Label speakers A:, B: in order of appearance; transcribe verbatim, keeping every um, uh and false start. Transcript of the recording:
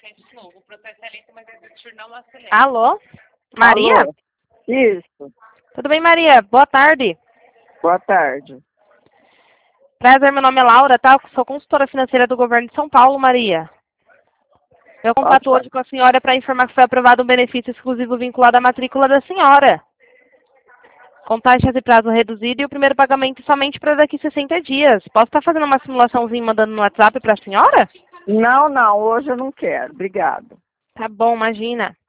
A: Alô? Maria?
B: Alô? Isso.
A: Tudo bem, Maria? Boa tarde.
B: Boa tarde.
A: Prazer, meu nome é Laura, tá? Sou consultora financeira do governo de São Paulo, Maria. Eu contato
B: Opa.
A: hoje com a senhora para informar que foi aprovado um benefício exclusivo vinculado à matrícula da senhora. Com taxas e prazo reduzido e o primeiro pagamento somente para daqui a sessenta dias. Posso estar fazendo uma simulaçãozinha e mandando no WhatsApp para a senhora?
B: Não, não, hoje eu não quero. Obrigado.
A: Tá bom, imagina.